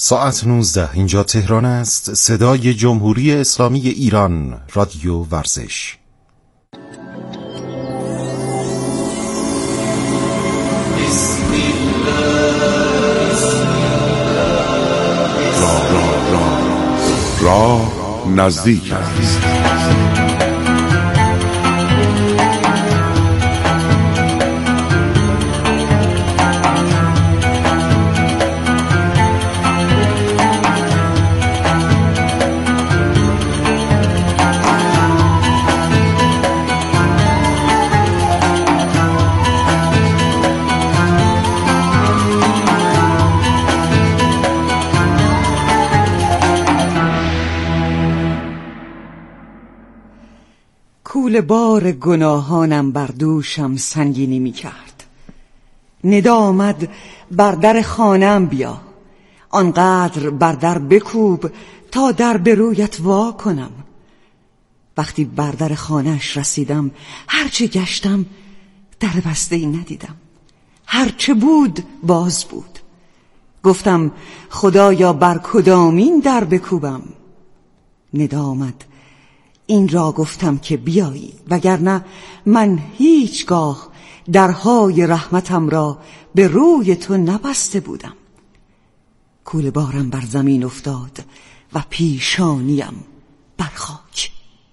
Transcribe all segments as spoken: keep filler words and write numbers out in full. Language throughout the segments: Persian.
ساعت نوزده، اینجا تهران است. صدای جمهوری اسلامی ایران، رادیو ورزش. بسم الله. راه راه راه راه نزدیک است. کول بار گناهانم بر دوشم سنگینی می کرد. ندا آمد بر در خانه‌ام بیا، آنقدر بر در بکوب تا در به رویت وا کنم. وقتی بر در خانه‌اش رسیدم، هرچه گشتم در بسته‌ای ندیدم. هرچه بود باز بود. گفتم خدایا بر کدامین در بکوبم؟ ندا آمد این را گفتم که بیایی، وگرنه من هیچگاه درهای رحمتم را به روی تو نبسته بودم. کوله بارم بر زمین افتاد و پیشانیم بر خاک.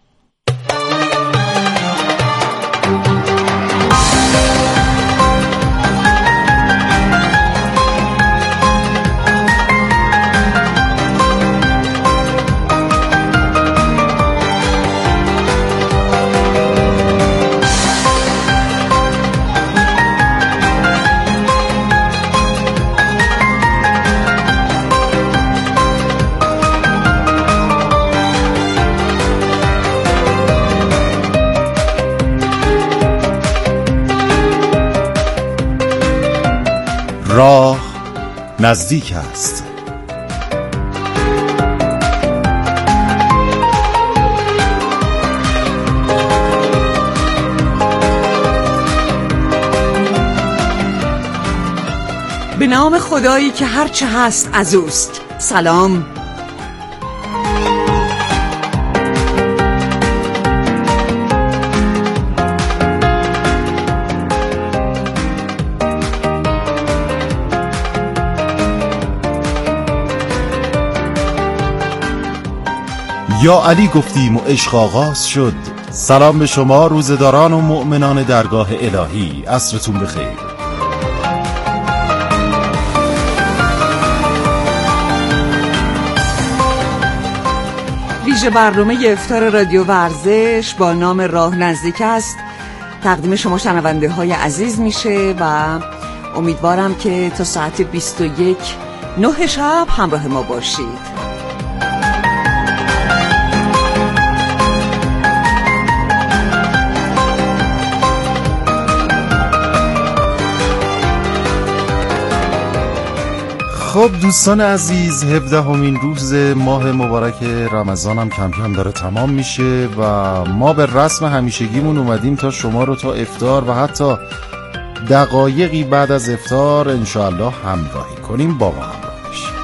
راه نزدیک است. به نام خدایی که هرچه هست از اوست. سلام. یا علی گفتیم و عشق آغاز شد. سلام به شما روزداران و مؤمنان درگاه الهی، عصرتون بخیر. ویژه برنامه افطار رادیو ورزش با نام راه نزدیک است تقدیم شما شنونده های عزیز میشه و امیدوارم که تا ساعت بیست و یک نه شب همراه ما باشید. خب دوستان عزیز، هفدهمین روز ماه مبارک رمضان هم کم کم داره تمام میشه و ما به رسم همیشگیمون اومدیم تا شما رو تا افطار و حتی دقایقی بعد از افطار انشاءالله همراهی کنیم. با ما همراه بشید.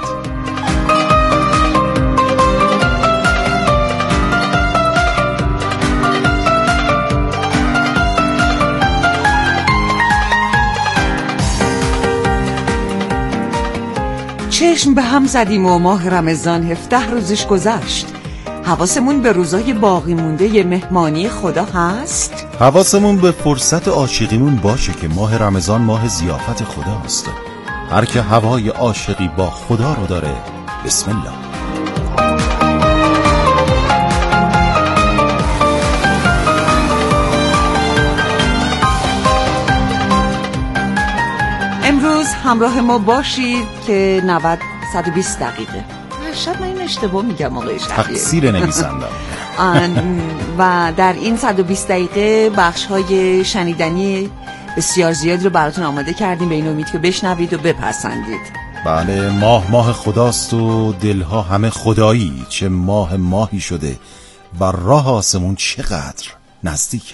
چشم به هم زدیم و ماه رمضان هفده روزش گذشت. حواسمون به روزای باقی مونده مهمانی خدا هست؟ حواسمون به فرصت عاشقیمون باشه که ماه رمضان ماه ضیافت خداست. هر که هوای عاشقی با خدا رو داره، بسم الله. امروز همراه ما باشید که نود صد و بیست دقیقه. شاید من این اشتباه میگم آقای شهریه. تقصیر نویسندم. و در این صد و بیست دقیقه بخش‌های شنیدنی بسیار زیاد رو براتون آماده کردیم، به این امید که بشنوید و بپسندید. بله، ماه ماه خداست و دلها همه خدایی. چه ماه ماهی شده و راه آسمون چقدر نزدیکه.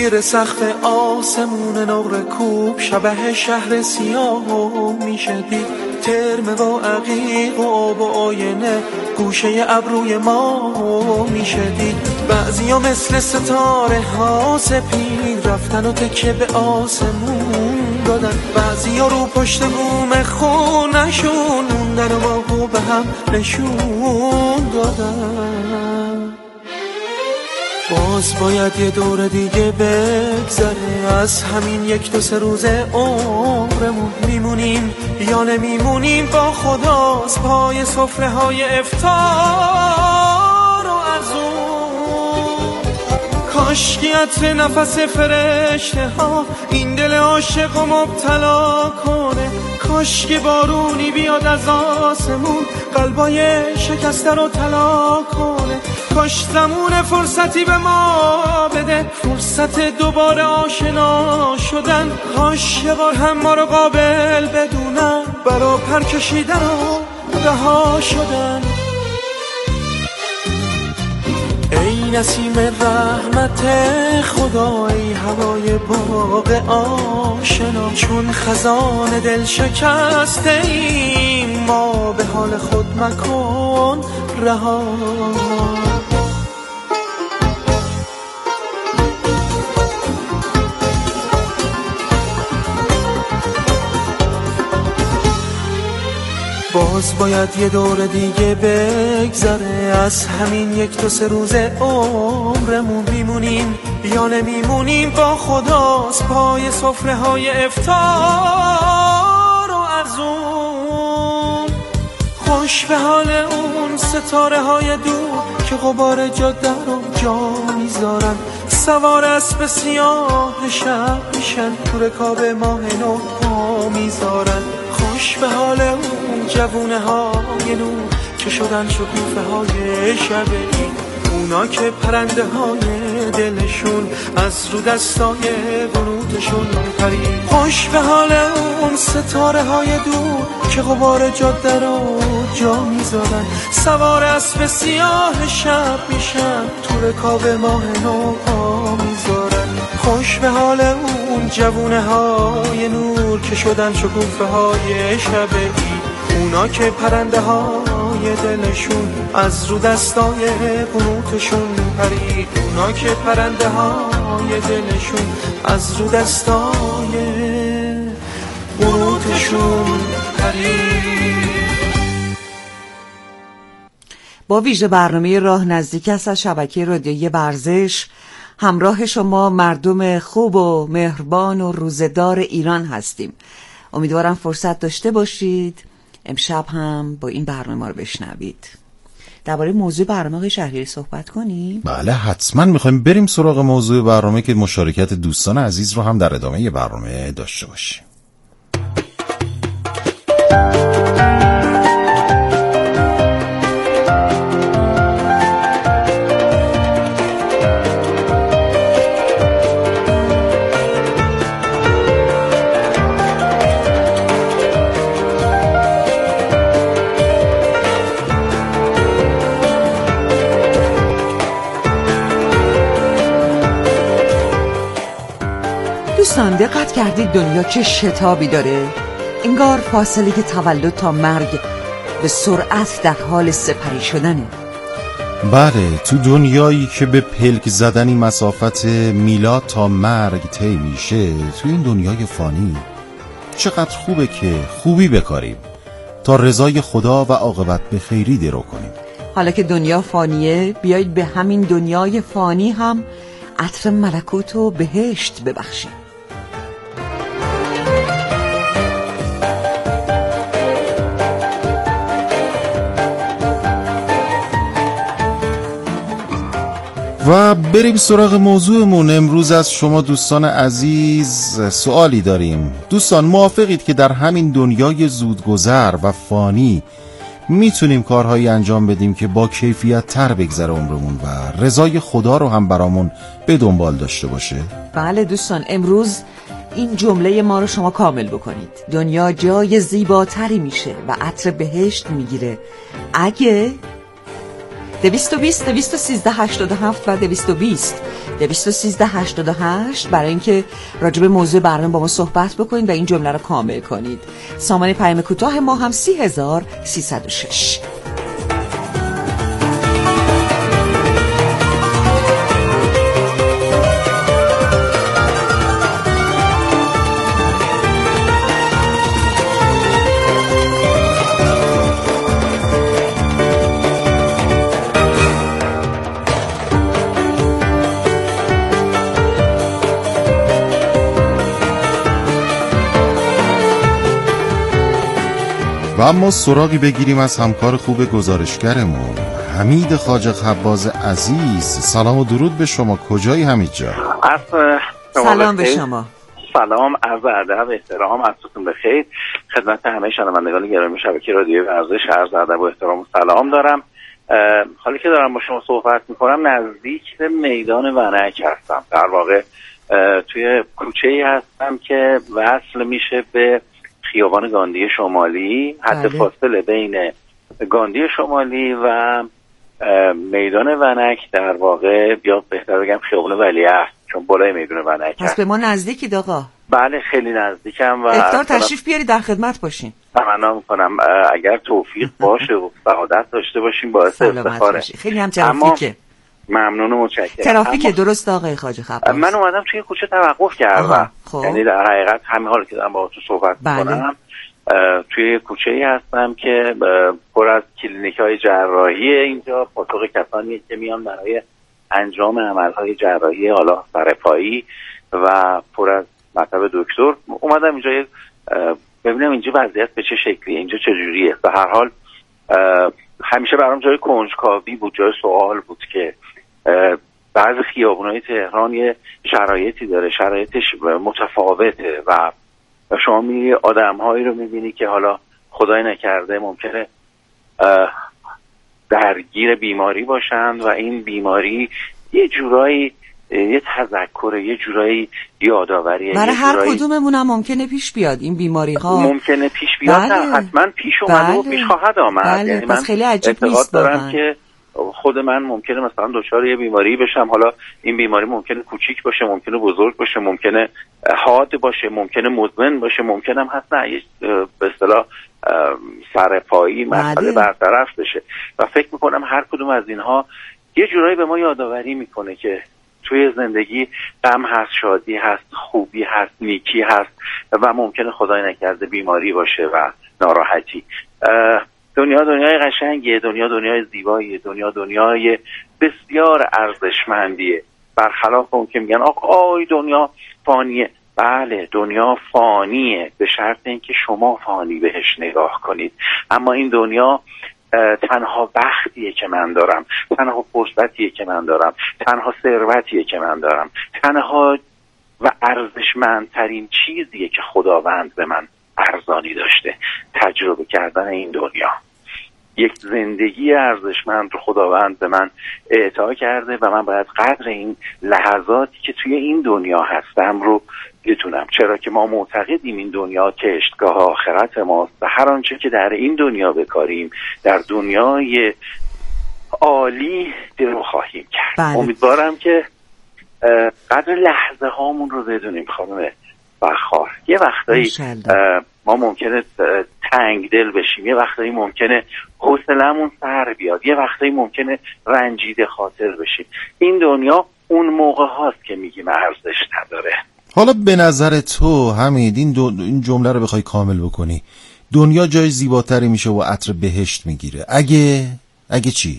زیر سقف آسمون نقره کوب شبه شهر سیاه میشه دید، ترم و عقیق و آب و آینه گوشه ابروی ما میشه دید. بعضی ها مثل ستاره ها سپید رفتن و تکیه به آسمون دادن، بعضی ها رو پشت بوم خونشون موندن و ماهو به هم نشون دادن. باز باید یه دور دیگه بگذره از همین یک دو سه روز عمرمون، میمونیم یا نمیمونیم با خداست پای سفره های افطار و ارزون. کاشکی عطر نفس فرشته ها این دل عاشق و مبتلا کنه، کاشکی بارونی بیاد از آسمون قلبای شکسته رو طلا کنه، کاش زمون فرصتی به ما بده فرصت دوباره آشنا شدن، کاش یه بار هم ما رو قابل بدونن برا پر کشیدن و رها شدن. ای نسیم رحمت خدا، ای هوای باغ آشنا، چون خزان دل شکسته ایم ما به حال خود مکن رها. باز باید یه دور دیگه بگذره از همین یک دو سه روز عمرمون، میمونیم یا نمیمونیم با خداست پای سفره های افطار و ارزون. خوش به حال اون ستاره های دور که غبار جاده رو جا میذارن، سوار اسب سیاه شب میشن تو رکاب ماه نو پا میذارن. خوش به حال اون جوونه های نور که شدن شکوفه های شبی، اونا که پرنده های دلشون از رو دستای بروتشون پرید. خوش به حال اون ستاره های دور که غبار جاده رو جا میذارن، سوار اسب سیاه شب میشن تو رکاب ماه نو پا میذارن. خوش به حال اون جوونه های نور که شدن شکوفه های شبی، اونا که پرنده های دلشون از رو دستای قنوتشون پرید، اونا که پرنده های دلشون از رو دستای قنوتشون پرید. با ویژه برنامه راه نزدیک است از شبکه رادیویی ورزش همراه شما مردم خوب و مهربان و روزدار ایران هستیم. امیدوارم فرصت داشته باشید امشب هم با این برنامه ما رو بشنوید. درباره موضوع برنامه آقای شهریاری صحبت کنیم؟ بله حتما میخوایم بریم سراغ موضوع برنامه که مشارکت دوستان عزیز رو هم در ادامه برنامه داشته باشیم. دوستان دقت کردید دنیا چه شتابی داره؟ انگار فاصله تولد تا مرگ به سرعت در حال سپری شدنه. بله، تو دنیایی که به پلک زدنی مسافت میلاد تا مرگ طی میشه، تو این دنیای فانی چقدر خوبه که خوبی بکاریم تا رضای خدا و عاقبت به خیری درو کنیم. حالا که دنیا فانیه، بیایید به همین دنیای فانی هم عطر ملکوت و بهشت ببخشیم. و بریم سراغ موضوعمون. امروز از شما دوستان عزیز سوالی داریم. دوستان موافقید که در همین دنیای زودگذر و فانی میتونیم کارهایی انجام بدیم که با کیفیت تر بگذره عمرمون و رضای خدا رو هم برامون به دنبال داشته باشه؟ بله دوستان، امروز این جمله ما رو شما کامل بکنید. دنیا جای زیباتری میشه و عطر بهشت میگیره اگه دویست و بیست دویست و سیزده هشتاد و هفت و دویست و بیست دویست و سیزده هشتاد و هشت برای اینکه راجع به موضوع برنامه با ما صحبت بکنید و این جمله رو کامل کنید. سامان پیام کوتاه ما هم سی هزار سیصد و شش. و اما سراغی بگیریم از همکار خوب گزارشگرمون حمید خواجه خباز عزیز. سلام و درود به شما. کجایی حمید جان؟ سلام به شما. سلام، عرض ادب، احترام، عصرتون بخیر خدمت همه شنوندگان گرامی شبکه رادیوی ورزش. عرض ادب و احترام و سلام دارم. حالی که دارم با شما صحبت میکنم نزدیک میدان ونک هستم. در واقع توی کوچه‌ای هستم که وصل میشه به خیابان گاندی شمالی. حد فاصله بین گاندی شمالی و میدان ونک در واقع، یا بهتر بگم خیابان ولیعصر، چون بالای میدان ونک پس به ما نزدیکید آقا. بله خیلی نزدیکم و افطار تشریف بیاری در خدمت باشین. تمنا میکنم اگر توفیق باشه و سعادت داشته باشیم باعث افتخاره. خیلی هم ترافیکه. ممنون و متشکرم. ترافیک درست آقای خواجه خباز؟ من اومدم توی کوچه توقف کردم. یعنی در حقیقت همین حالی که دارم باهاتون صحبت میکنم توی کوچه‌ای هستم که پر از کلینیک‌های جراحی. اینجا پاتوق کسانی که میان برای انجام عمل‌های جراحی حالا سرپایی و پر از مطب دکتر. اومدم اینجا ببینم اینجا وضعیت به چه شکلیه، اینجا چه جوریه. به هر حال همیشه برام جای کنجکاوی بود، جای سوال بود که بعضی خیابون‌های تهران یه شرایطی داره، شرایطش متفاوته و شما میری آدم‌هایی رو می‌بینی که حالا خدای نکرده ممکنه درگیر بیماری باشند و این بیماری یه جورایی یه تذکره، یه جورایی یادآوریه. برای هر کدوممون هم ممکنه پیش بیاد این بیماری ها. ممکنه پیش بیاد. بله. حتما پیش اومده بله. و پیش خواهد آمد. بله. یعنی من خیلی عجیب نیست دارم که خود من ممکنه مثلا دچار یه بیماری بشم. حالا این بیماری ممکنه کوچیک باشه، ممکنه بزرگ باشه، ممکنه حاد باشه، ممکنه مزمن باشه، ممکنه هم هست نه به اصطلاح سرپایی مسئله برطرف بشه. و فکر میکنم هر کدوم از اینها یه جورایی به ما یادآوری میکنه که توی زندگی غم هست، شادی هست، خوبی هست، نیکی هست و ممکنه خدای نکرده بیماری باشه و ناراحتی. دنیا دنیای قشنگیه، دنیا دنیای زیباییه، دنیا دنیای بسیار ارزشمندیه. برخلاف اون که میگن آقای دنیا فانیه. بله دنیا فانیه به شرط اینکه شما فانی بهش نگاه کنید. اما این دنیا تنها بختیه که من دارم، تنها فرصتیه که من دارم، تنها ثروتیه که من دارم، تنها و ارزشمندترین چیزیه که خداوند به من ارزانی داشته، تجربه کردن این دنیا. یک زندگی ارزشمند رو خداوند به من اعطا کرده و من باید قدر این لحظاتی که توی این دنیا هستم رو بدونم. چرا که ما معتقدیم این دنیا کشتگاه آخرت ماست و هر آنچه که در این دنیا بکاریم در دنیای عالی درو خواهیم کرد. بله. امیدوارم که قدر لحظه هامون رو بدونیم خانم بخار. یه وقتایی ما ممکنه تنگ دل بشیم، یه وقتایی ممکنه حوصله‌مون سر بیاد، یه وقتایی ممکنه رنجیده خاطر بشیم. این دنیا اون موقع هاست که میگیم ارزش نداره. حالا به نظر تو حمید این, دو... این جمله رو بخوای کامل بکنی، دنیا جای زیباتری میشه و عطر بهشت میگیره اگه اگه چی؟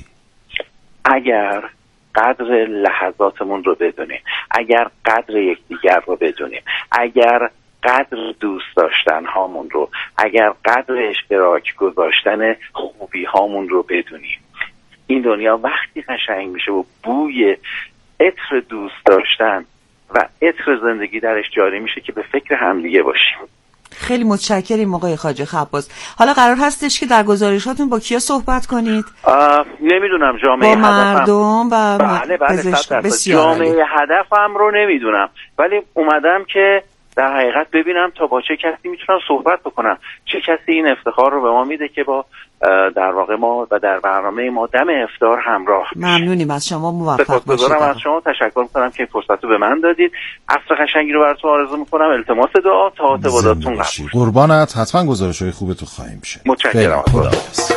اگر قدر لحظاتمون رو بدونیم، اگر قدر یکدیگر رو بدونیم، اگر قدر دوست داشتن هامون رو، اگر قدر اشتراک گذاشتن خوبی هامون رو بدونیم، این دنیا وقتی قشنگ میشه و بوی عطر دوست داشتن و عطر زندگی درش جاری میشه که به فکر همدیگه باشیم. خیلی متشکریم آقای خواجه خباز. حالا قرار هستش که در گزارشاتون با کیا صحبت کنید؟ نمیدونم جامعه با مردم و بله بله بسیار جامعه هدفم رو نمیدونم، ولی اومدم که در حقیقت ببینم تا با چه کسی میتونم صحبت بکنم، چه کسی این افتخار رو به ما میده که با در واقع ما و در برنامه ما دم افطار همراه. ممنونیم از شما، موفق باشید. از شما تشکر میکنم که این فرصت رو به من دادید. عصر قشنگی رو براتون آرزو میکنم. التماس دعا تا عباداتتون قبول. قربانت، حتما گزارش‌های خوبتون خواهیم شد. متشکرم. خداحافظ.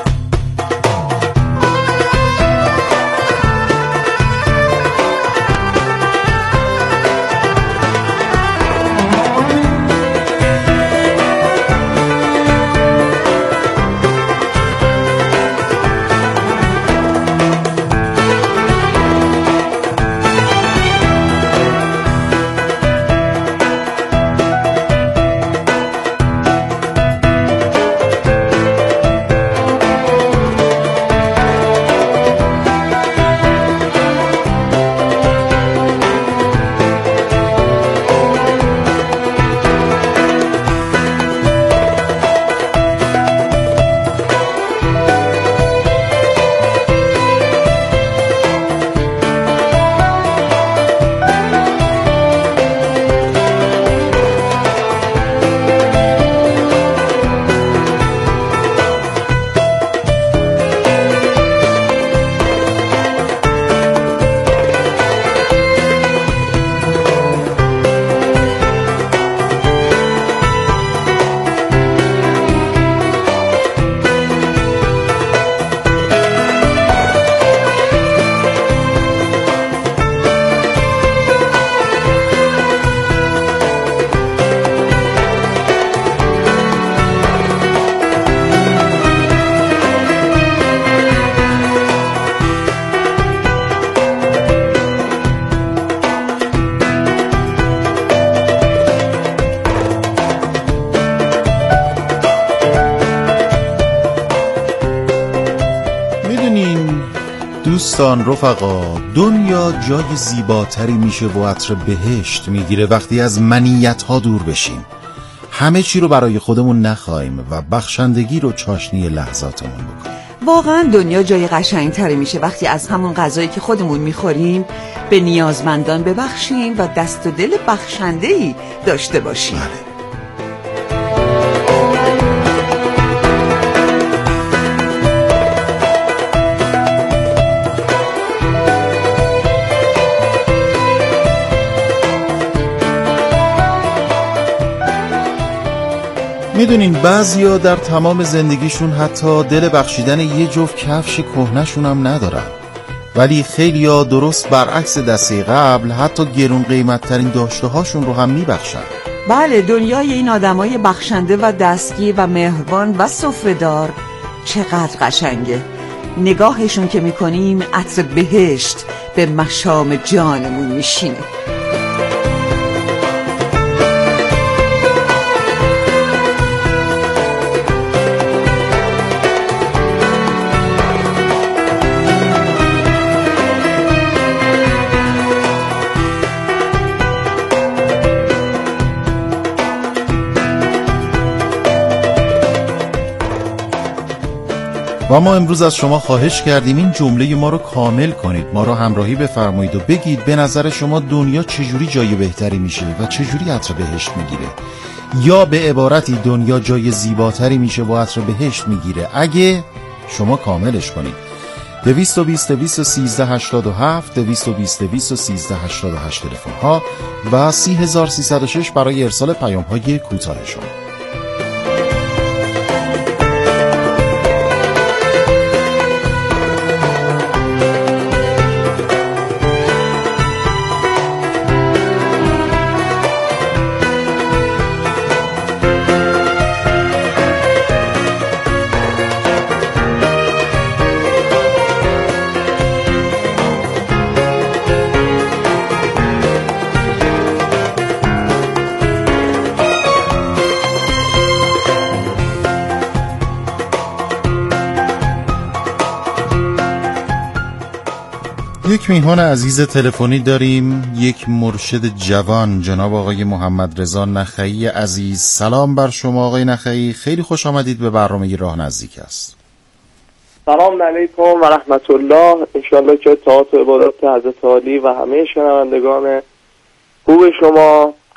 دوستان رفقا، دنیا جای زیباتری میشه و عطر بهشت میگیره وقتی از منیت ها دور بشیم، همه چی رو برای خودمون نخوایم و بخشندگی رو چاشنی لحظاتمون بکنیم. واقعا دنیا جای قشنگتری میشه وقتی از همون غذایی که خودمون میخوریم به نیازمندان ببخشیم و دست و دل بخشنده‌ای داشته باشیم. بله. میدونین بعضیا در تمام زندگیشون حتی دل بخشیدن یه جفت کفش کهنه‌شون هم ندارن، ولی خیلیا درست برعکس دسته قبل حتی گرون قیمت ترین داشته هاشون رو هم میبخشن. بله، دنیای این آدمای بخشنده و دستگیر و مهربان و سفره‌دار چقدر قشنگه. نگاهشون که میکنیم عطر بهشت به مشام جانمون میشینه. و ما امروز از شما خواهش کردیم این جمله ما رو کامل کنید، ما رو همراهی بفرمایید و بگید به نظر شما دنیا چجوری جای بهتری میشه و چجوری عطر بهشت میگیره، یا به عبارتی دنیا جای زیباتری میشه و عطر بهشت میگیره اگه شما کاملش کنید. دویست و بیست دویست و سیزده هشتاد و هفت دویست و بیست دویست و سیزده هشتاد و هشت تلفن ها و سی هزار سیصد و شش برای ارسال پیام های کوتاه شما. یک میهمان عزیز تلفنی داریم، یک مرشد جوان، جناب آقای محمد رضا نخعی عزیز. سلام بر شما آقای نخعی، خیلی خوش آمدید به برنامه راه نزدیک است. سلام علیکم و رحمت الله. انشالله که طاعت و عبادات حضرت عالی و همه شنوندگان خوب شما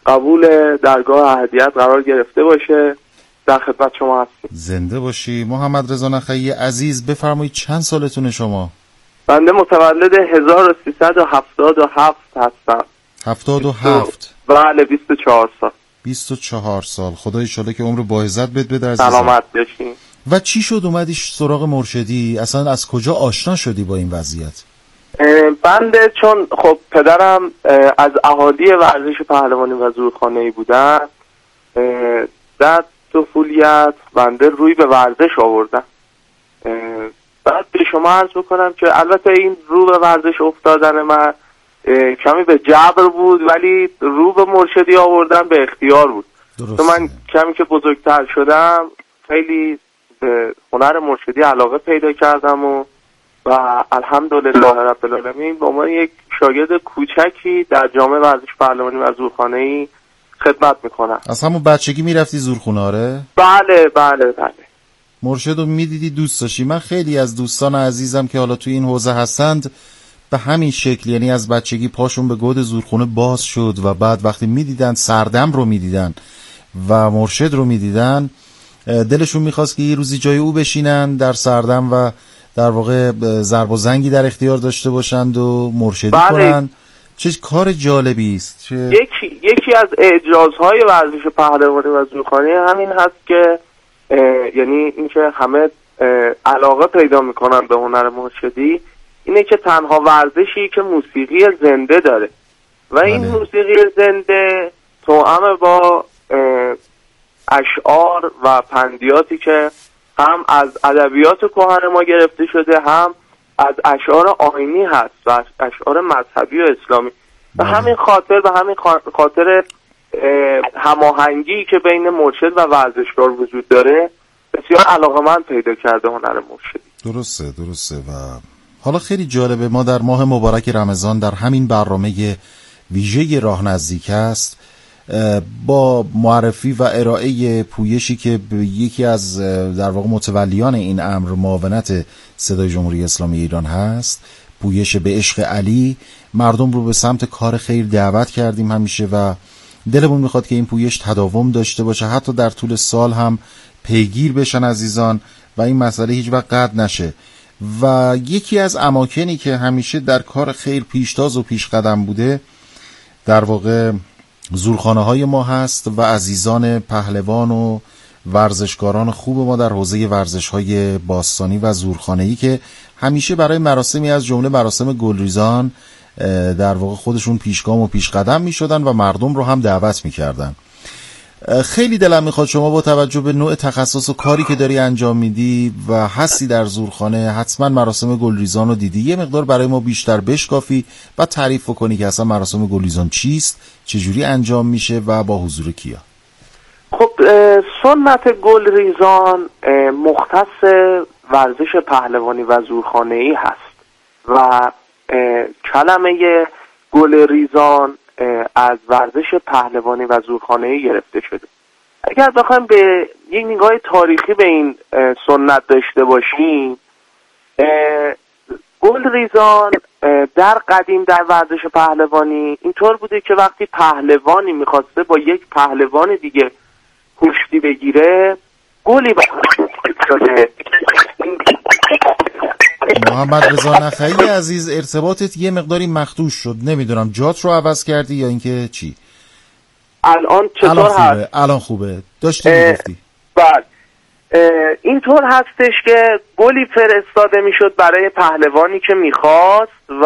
قبول درگاه احدیت قرار گرفته باشه. در خدمت شما هستیم. زنده باشی. محمد رضا نخعی عزیز، بفرمایید چند سالتونه شما؟ بنده متولد هزار و سیصد و هفتاد و هفت هستم. هفتاد و هفت؟ بله، بیست و چهار سال. بیست و چهار سال. خدا ایشاله که عمر با عزت بده بده عزیزم. سلامت باشین. و چی شد اومدی سراغ مرشدی؟ اصلا از کجا آشنا شدی با این وضعیت؟ بنده چون خب پدرم از اهالی ورزش پهلوانی و زورخانه‌ای بودن، در طفولیت بنده روی به ورزش آوردم. بعد به شما عرض بکنم که البته این رو به ورزش افتادن من کمی به جبر بود، ولی رو به مرشدی آوردن به اختیار بود. تو من کمی که بزرگتر شدم خیلی به هنر مرشدی علاقه پیدا کردم و و الحمدلله رب العالمین با من یک شاگرد کوچکی در جامعه ورزش پهلوانی و زورخانه‌ای خدمت میکنم. از همون بچگی میرفتی زورخونه؟ آره؟ بله بله بله. مرشد رو میدیدی دوست داشتی؟ من خیلی از دوستان عزیزم که حالا توی این حوزه هستند به همین شکل، یعنی از بچگی پاشون به گود زورخونه باز شد و بعد وقتی میدیدن سردم رو میدیدن و مرشد رو میدیدن دلشون میخواست که یه روزی جای او بشینن در سردم و در واقع ضرب و زنگی در اختیار داشته باشند و مرشدی بله. کنن. چه کار جالبی است. چه... یکی یکی از اعجازهای ورزش پهلوانی و زورخانه همین هست که یعنی اینکه همه علاقه پیدا میکنن به هنر مرشدی، اینه که تنها ورزشی که موسیقی زنده داره و بله. این موسیقی زنده توأم با اشعار و پندیاتی که هم از ادبیات کهن ما گرفته شده، هم از اشعار آیینی هست و اشعار مذهبی و اسلامی. به همین خاطر به همین خاطر هماهنگی که بین مرشد و ورزشکار وجود داره بسیار علاقه‌مند پیدا کرده هنر مرشدی. درسته درسته. و حالا خیلی جالبه، ما در ماه مبارک رمضان در همین برنامه ویژه راه نزدیک است با معرفی و ارائه پویشی که یکی از در واقع متولیان این امر معاونت صدای جمهوری اسلامی ایران هست، پویش به عشق علی، مردم رو به سمت کار خیر دعوت کردیم همیشه و دلمون میخواد که این پویش تداوم داشته باشه، حتی در طول سال هم پیگیر بشن عزیزان و این مسئله هیچ وقت قطع نشه. و یکی از اماکنی که همیشه در کار خیر پیشتاز و پیش قدم بوده در واقع زورخانه های ما هست و عزیزان پهلوان و ورزشکاران خوب ما در حوزه ورزش های باستانی و زورخانه‌ای که همیشه برای مراسمی از جمله مراسم گلریزان در واقع خودشون پیشگام و پیش قدم می شدن و مردم رو هم دعوت می کردن. خیلی دلم میخواد شما با توجه به نوع تخصص و کاری که داری انجام میدی و هستی در زورخانه، حتما مراسم گلریزان رو دیدی، یه مقدار برای ما بیشتر بشکافی و تعریف کنی که اصلا مراسم گلریزان چیست، چجوری انجام میشه و با حضور کیا؟ خب سنت گلریزان مختص ورزش پهلوانی و زورخانه‌ای هست و کلمه گلریزان از ورزش پهلوانی و زورخانه‌ای گرفته شده. اگر بخوایم به یک نگاه تاریخی به این سنت داشته باشیم، گلریزان در قدیم در ورزش پهلوانی اینطور بوده که وقتی پهلوانی میخواسته با یک پهلوان دیگه کشتی بگیره، گلی شده. محمد رضا نخعی عزیز، ارتباطت یه مقداری مخدوش شد، نمیدونم جات رو عوض کردی یا اینکه چی؟ الان چطور الان خوبه. هست؟ الان خوبه. داشتی میگفتی. بله. اینطور هستش که گلی فرستاده میشد برای پهلوانی که میخواست و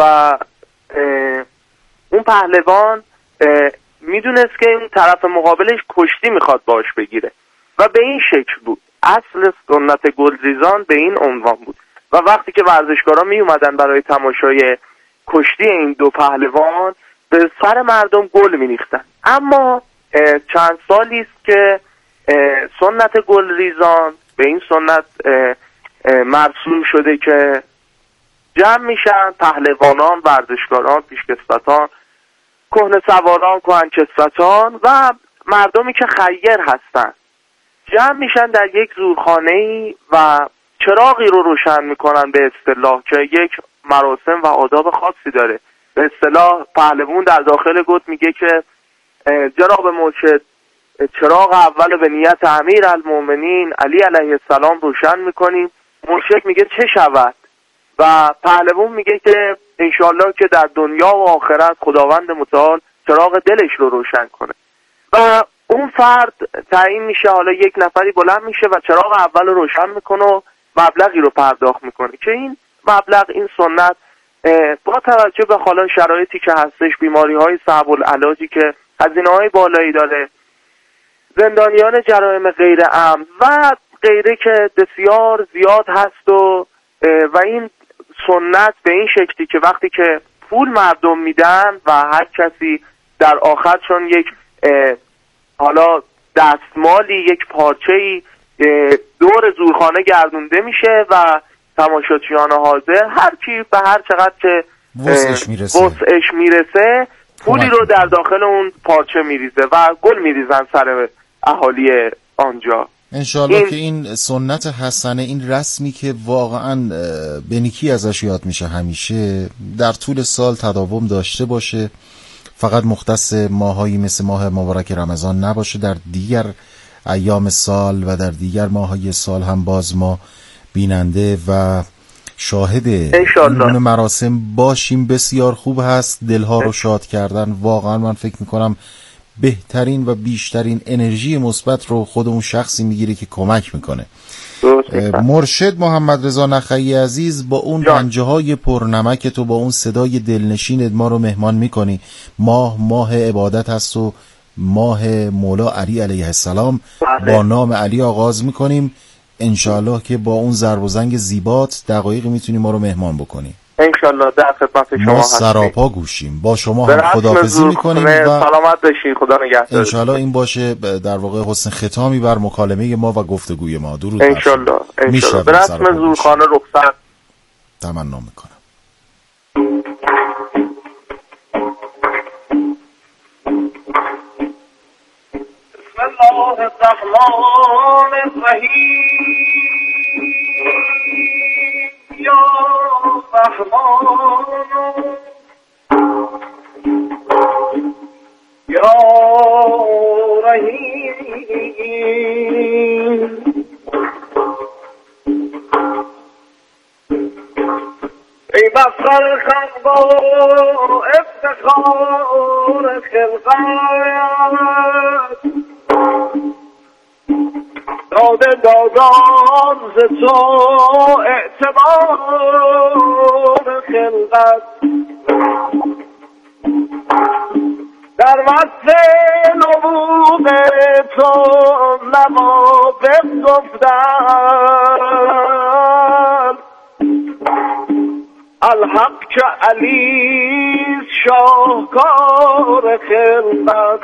اون پهلوان میدونست که این طرف مقابلش کشتی میخواد باش بگیره و به این شکل بود. اصل سنت گلریزان به این عنوان بود و وقتی که ورزشکاران می اومدن برای تماشای کشتی این دو پهلوان به سر مردم گل می ریختن. اما چند سالی است که سنت گلریزان به این سنت مرسوم شده که جمع میشن پهلوانان، ورزشکاران، پیشکسوتان، کهنه سواران، کهنکسوتان و مردمی که خیر هستن، جمع میشن در یک زورخانه‌ای و چراغی رو روشن میکنن به اصطلاح که یک مراسم و آداب خاصی داره. به اصطلاح پهلوان در داخل گود میگه که جناب مرشد چراغ اول به نیت امیر المومنین علی علیه السلام روشن میکنیم. مرشد میگه چه شود و پهلوان میگه که انشالله که در دنیا و آخرت خداوند متعال چراغ دلش رو روشن کنه و اون فرد تعیین میشه. حالا یک نفری بلند میشه و چراغ اول رو روشن میکنه و مبلغی رو پرداخت میکنه که این مبلغ، این سنت با توجه به حالا شرایطی که هستش، بیماری های صعب العلاجی که هزینه های بالایی داره، زندانیان جرایم غیر امن و غیره که بسیار زیاد هست و و این سنت به این شکلی که وقتی که پول مردم میدن و هر کسی در آخر چون یک حالا دستمالی، یک پارچه‌ای دور زورخانه گردونده میشه و تماشاچیان حاضر هر کی به هر چقدر که وسعش میرسه, وسعش میرسه پولی رو در داخل اون پارچه میریزه و گل میریزن سر اهالی آنجا. انشالله این... که این سنت حسنه، این رسمی که واقعا به نیکی ازش یاد میشه همیشه در طول سال تداوم داشته باشه، فقط مختص ماهایی مثل ماه مبارک رمضان نباشه، در دیگر ایام سال و در دیگر ماهای سال هم باز ما بیننده و شاهد این مراسم باشیم. بسیار خوب هست دلها رو شاد کردن. واقعا من فکر میکنم بهترین و بیشترین انرژی مثبت رو خود اون شخصی میگیره که کمک میکنه. مرشد محمد رضا نخعی عزیز، با اون پنجه های پرنمک تو، با اون صدای دلنشینت ما رو مهمان میکنی. ماه ماه عبادت هست و ماه مولا علی علیه السلام. با نام علی آغاز میکنیم، انشالله که با اون ضرب و زنگ زیبات دقایقی میتونی ما رو مهمان بکنی. انشالله در خدمت شما ما هستیم. سراپا گوشیم. با شما هم خداحافظی میکنیم و سلامت باشین. خدا نگهدار. انشالله این باشه در واقع حسن ختامی بر مکالمه ما و گفتگوی ما. درود بر شما. انشالله انشالله به رسم زورخانه رخصت تمنا میکنم. بسم الله الرحمن الرحیم. یا رحمان یا رحیم. ای مفخر خلق و افتخار خلقت، داده دادان ز تو اعتبار خلقت، در وصف نبوغ تو نوابق گفتن، الحق که علیست شاهکار خلقت.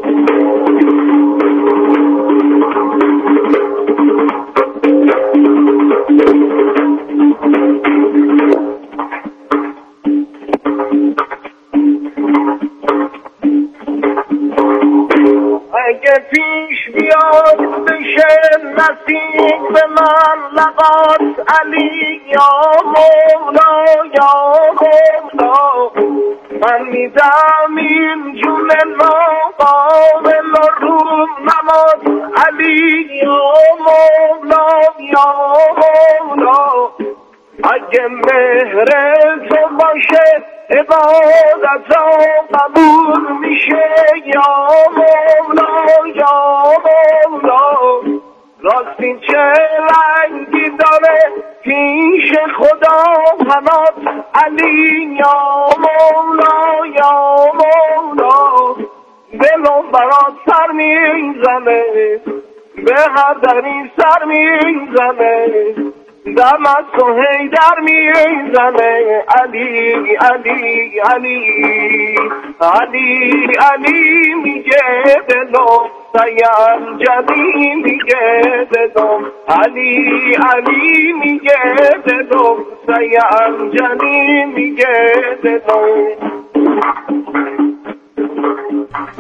اگه پیش بیاد بشه نصیب به من لقات علی یا مولا یا مولا، من میدم این جون ناقابل روم نماز علی یا مولا یا مولا. اگه مهر تو باشه عبادت ها قبول میشه یا مولا یا مولا. راستین چه رنگی داره پیش خدا همات علی یا مولا یا مولا. دلم برات سر میزنه، به هر دری سر میزنه، دم از تو هیدر میزنه علی علی علی علی علی میگه دلم سینجدی میگه دلم علی علی میگه دلم سینجدی میگه دلم.